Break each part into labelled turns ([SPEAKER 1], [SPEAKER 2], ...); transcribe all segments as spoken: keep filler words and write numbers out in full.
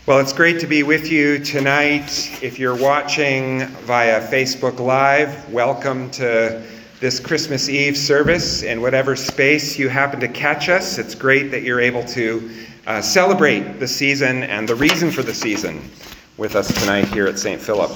[SPEAKER 1] Well, it's great to be with you tonight. If you're watching via Facebook Live, welcome to this Christmas Eve service. In whatever space you happen to catch us, it's great that you're able to uh, celebrate the season and the reason for the season with us tonight here at Saint Philip.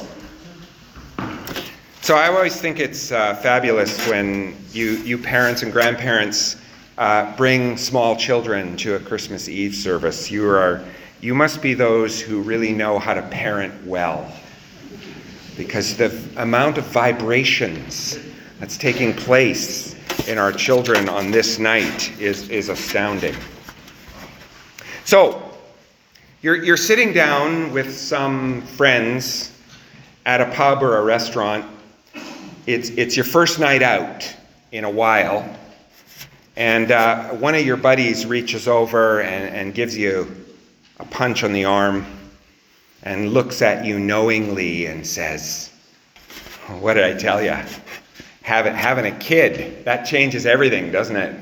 [SPEAKER 1] So I always think it's uh, fabulous when you, you parents and grandparents uh, bring small children to a Christmas Eve service. You are You must be those who really know how to parent well, because the amount of vibrations that's taking place in our children on this night is, is astounding. So, you're, you're sitting down with some friends at a pub or a restaurant. It's, it's your first night out in a while, and uh, one of your buddies reaches over and, and gives you a punch on the arm and looks at you knowingly and says, "What did I tell you? Having, having a kid, that changes everything, doesn't it?"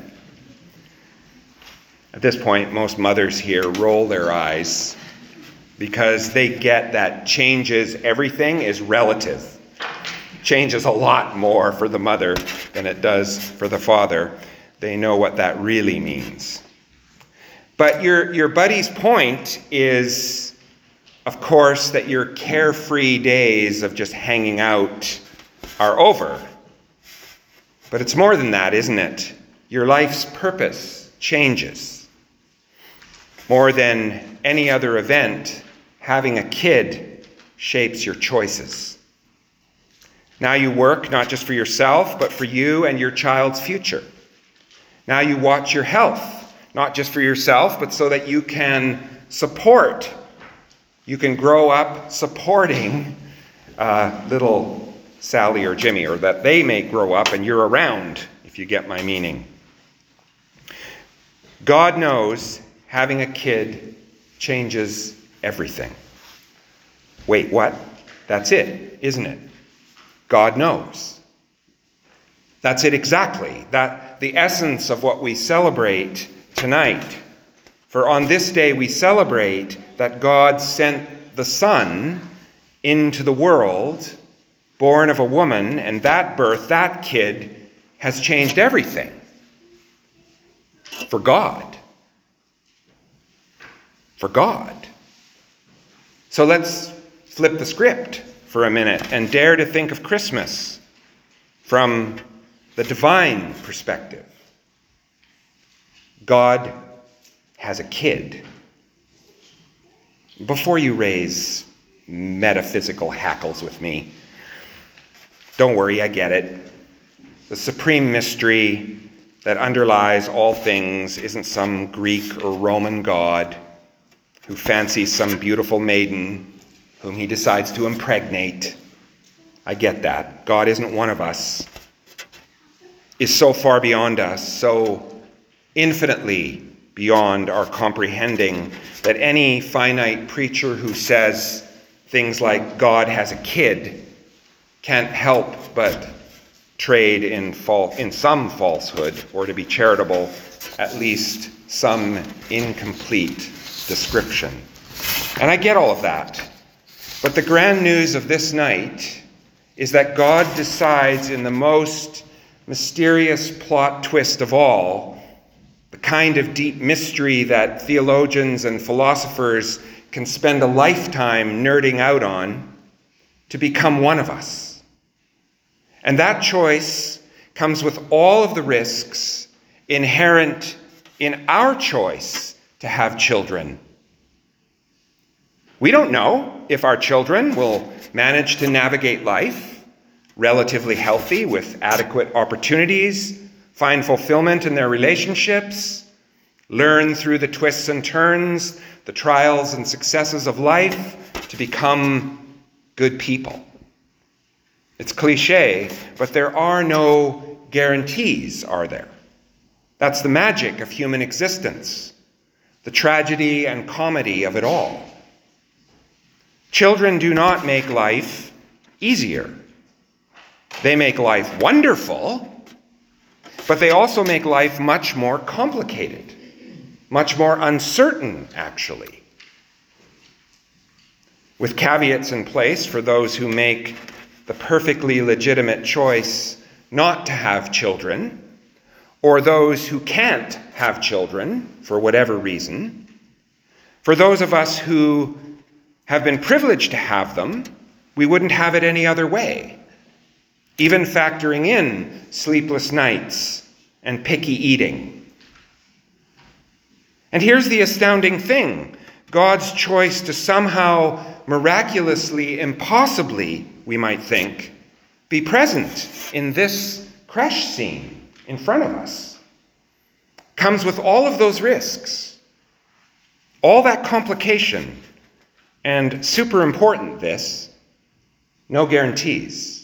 [SPEAKER 1] At this point, most mothers here roll their eyes because they get that changes everything is relative. Changes a lot more for the mother than it does for the father. They know what that really means. But your, your buddy's point is, of course, that your carefree days of just hanging out are over. But it's more than that, isn't it? Your life's purpose changes. More than any other event, having a kid shapes your choices. Now you work not just for yourself, but for you and your child's future. Now you watch your health. Not just for yourself, but so that you can support, you can grow up supporting uh, little Sally or Jimmy, or that they may grow up and you're around, if you get my meaning. God knows having a kid changes everything. Wait, what? That's it, isn't it? God knows. That's it exactly. That the essence of what we celebrate tonight. For on this day we celebrate that God sent the Son into the world, born of a woman, and that birth, that kid, has changed everything. For God. For God. So let's flip the script for a minute and dare to think of Christmas from the divine perspective. God has a kid. Before you raise metaphysical hackles with me, don't worry, I get it. The supreme mystery that underlies all things isn't some Greek or Roman god who fancies some beautiful maiden whom he decides to impregnate. I get that. God isn't one of us, is so far beyond us, so infinitely beyond our comprehending, that any finite preacher who says things like God has a kid can't help but trade in fal- in some falsehood, or to be charitable, at least some incomplete description. And I get all of that. But the grand news of this night is that God decides in the most mysterious plot twist of all, the kind of deep mystery that theologians and philosophers can spend a lifetime nerding out on, to become one of us. And that choice comes with all of the risks inherent in our choice to have children. We don't know if our children will manage to navigate life relatively healthy with adequate opportunities, find fulfillment in their relationships, learn through the twists and turns, the trials and successes of life to become good people. It's cliche, but there are no guarantees, are there? That's the magic of human existence, the tragedy and comedy of it all. Children do not make life easier. They make life wonderful, but they also make life much more complicated, much more uncertain, actually. with caveats in place for those who make the perfectly legitimate choice not to have children, or those who can't have children for whatever reason. For those of us who have been privileged to have them, we wouldn't have it any other way, even factoring in sleepless nights and picky eating. And here's the astounding thing. God's choice to somehow, miraculously, impossibly, we might think, be present in this creche scene in front of us comes with all of those risks, all that complication, and super important this, no guarantees.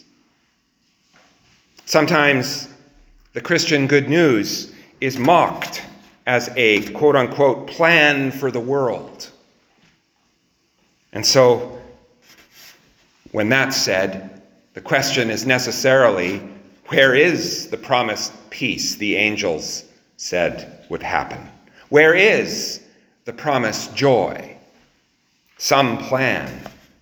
[SPEAKER 1] Sometimes the Christian good news is mocked as a quote-unquote plan for the world. And so, when that's said, the question is necessarily, where is the promised peace the angels said would happen? Where is the promised joy? Some plan.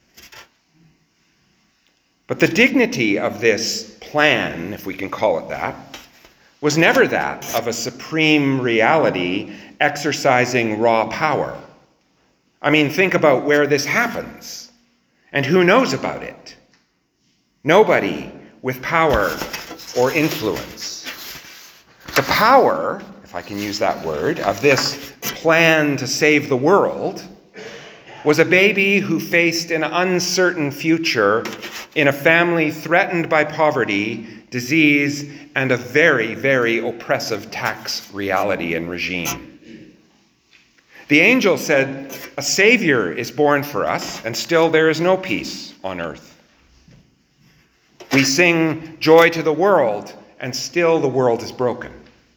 [SPEAKER 1] But the dignity of this plan, if we can call it that, was never that of a supreme reality exercising raw power. I mean, think about where this happens, and who knows about it? Nobody with power or influence. The power, if I can use that word, of this plan to save the world was a baby who faced an uncertain future in a family threatened by poverty, disease, and a very, very oppressive tax reality and regime. The angel said, "A Savior is born for us, and still there is no peace on earth." We sing joy to the world, and still the world is broken.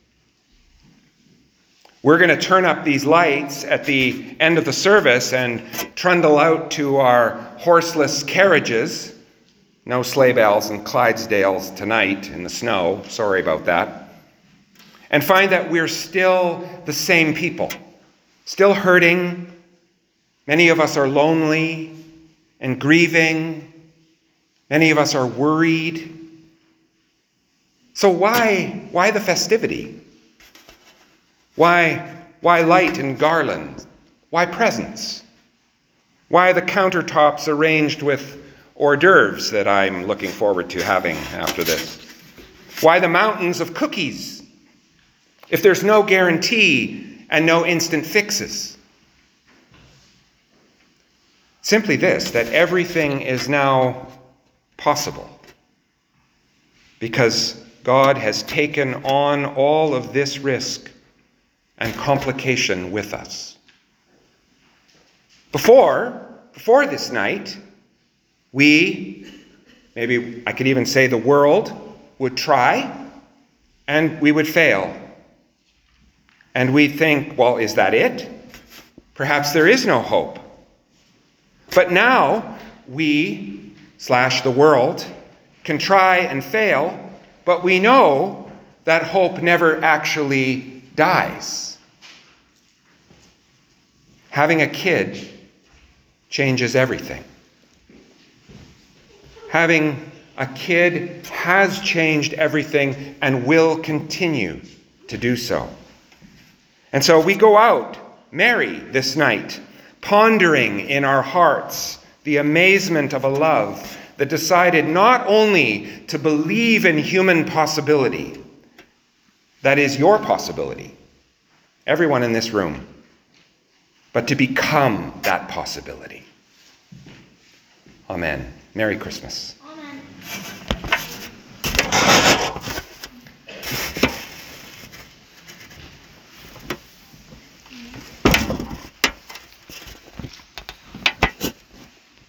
[SPEAKER 1] We're going to turn up these lights at the end of the service and trundle out to our horseless carriages. No sleigh bells and Clydesdales tonight in the snow. Sorry about that. And find that we're still the same people. Still hurting. Many of us are lonely and grieving. Many of us are worried. So why, why the festivity? Why, why light and garland? Why presents? Why the countertops arranged with hors d'oeuvres that I'm looking forward to having after this? Why the mountains of cookies if there's no guarantee and no instant fixes? Simply this, that everything is now possible because God has taken on all of this risk and complication with us. Before, before this night, we, maybe I could even say the world, would try and we would fail. And we'd think, well, is that it? Perhaps there is no hope. But now we, slash the world, can try and fail, but we know that hope never actually dies. Having a kid changes everything. Having a kid has changed everything and will continue to do so. And so we go out merry this night, pondering in our hearts the amazement of a love that decided not only to believe in human possibility, that is your possibility, everyone in this room, but to become that possibility. Amen. Merry Christmas.
[SPEAKER 2] Amen.